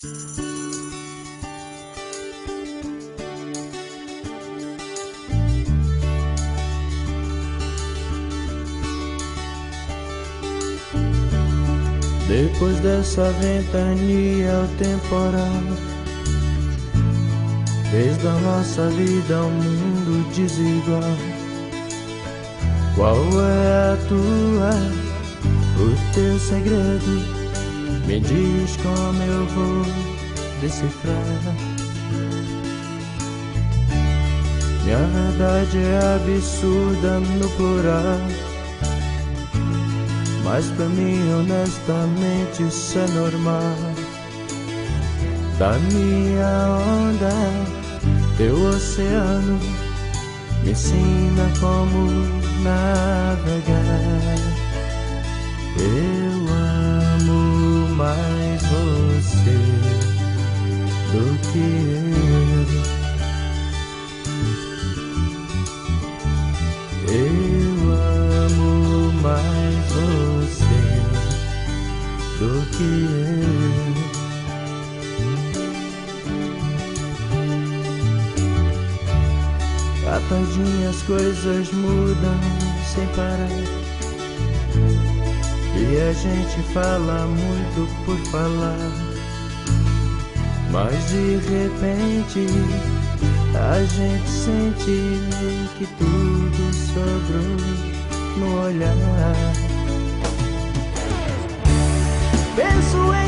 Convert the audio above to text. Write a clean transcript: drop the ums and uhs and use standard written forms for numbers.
Depois dessa ventania, o temporal fez da nossa vida um mundo desigual. Qual é a tua, o teu segredo? Me diz como eu vou decifrar. Minha verdade é absurda no plural, mas pra mim honestamente isso é normal. Da minha onda, teu oceano me ensina como navegar. Eu amo mais você do que eu amo mais você do que eu. Rapidinho as coisas mudam sem parar, e a gente fala muito por falar, mas de repente a gente sente que tudo sobrou no olhar. Penso